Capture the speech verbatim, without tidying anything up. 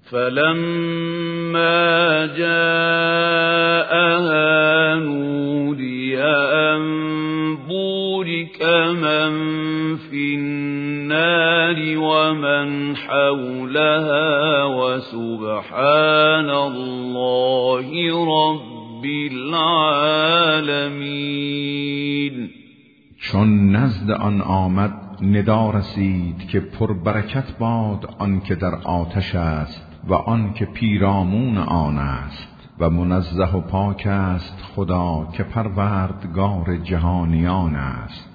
فلما جاءها نودي أن بورك من في النار ومن حولها وسبحان الله رب العالمین. چون نزد آن آمد ندا رسید که پربرکت باد آن که در آتش است و آن که پیرامون آن است و منزه و پاک است خدا که پروردگار جهانیان است.